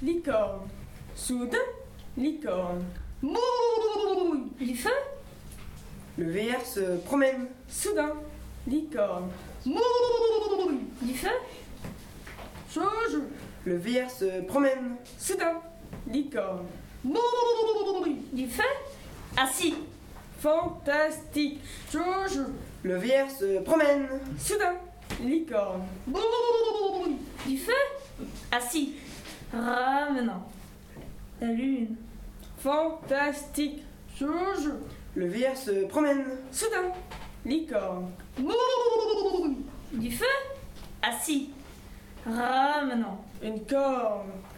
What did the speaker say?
licorne. Soudain, licorne. Mouille. Du feu. Le VR se promène. Soudain, licorne. Mouille. Du feu. Joujou. Le VR se promène. Soudain, licorne. Mouille. Du feu. Assis. Fantastique. Joujou. Le VR se promène. Soudain, licorne. Mouille. Du feu. Assis. Ramenant. La lune. Fantastique. Joujou. Le VR se promène. Soudain, licorne. Mouille. Du feu. Assis. Ramenant. Une corne.